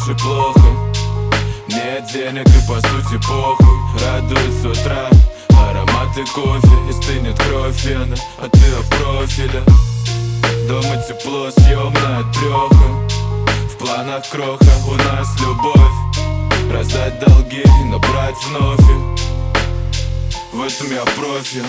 уж и плохо. Нет денег и по сути похуй. Радует с утра ароматы кофе. И стынет кровь вена, а ты о профиле. Дома тепло, съемная трёха. В планах кроха, у нас любовь. Раздать долги и набрать вновь. В этом я профи,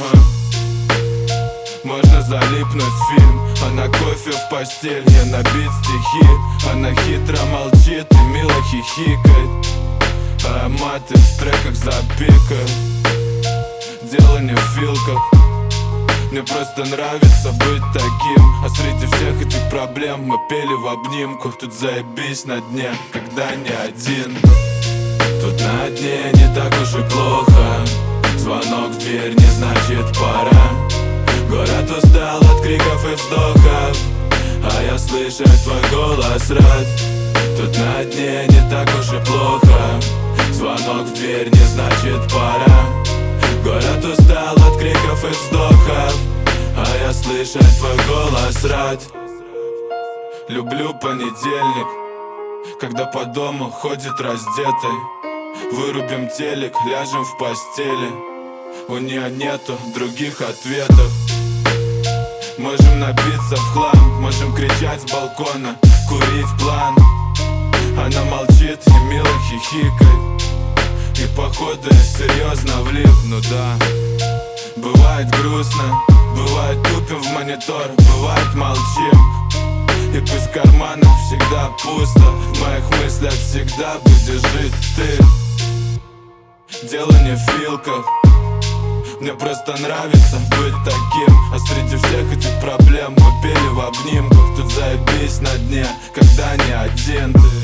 Можно залипнуть в фильм, а на кофе в постель я набить стихи. Она хитро молчит и мило хихикает, а маты в треках запикают. Дело не в филках, мне просто нравится быть таким. А среди всех этих проблем мы пели в обнимку. Тут заебись на дне, когда не один. Тут на дне не так уж и плохо. Звонок в дверь не значит пора. Город устал от криков и вздохов, а я слышать твой голос рад. Тут на дне не так уж и плохо. Звонок в дверь не значит пора. Город устал от криков и вздохов, а я слышать твой голос рад. Люблю понедельник, когда по дому ходит раздетой. Вырубим телек, ляжем в постели. У нее нету других ответов. Можем напиться в хлам, можем кричать с балкона, курить план. Она молчит и мило хихикает, и походу я серьезно влип. Ну да, бывает грустно, бывает тупим в монитор, бывает молчим. И пусть в карманах всегда пусто, в моих мыслях всегда будешь жить ты. Дело не в филках, мне просто нравится быть таким. А среди всех этих проблем мы пели в обнимках. Тут заебись на дне, когда не один ты.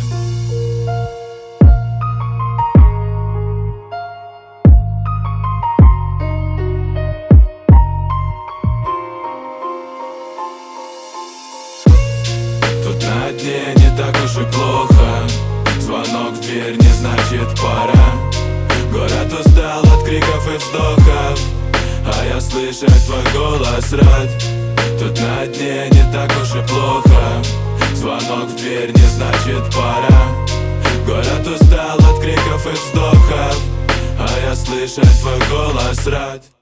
Тут на дне не так уж и плохо. Звонок в дверь не значит пора. Город устал от криков и вздохов, а я слышать твой голос рад. Тут на дне не так уж и плохо. Звонок в дверь не значит пора. Город устал от криков и вздохов, а я слышать твой голос рад.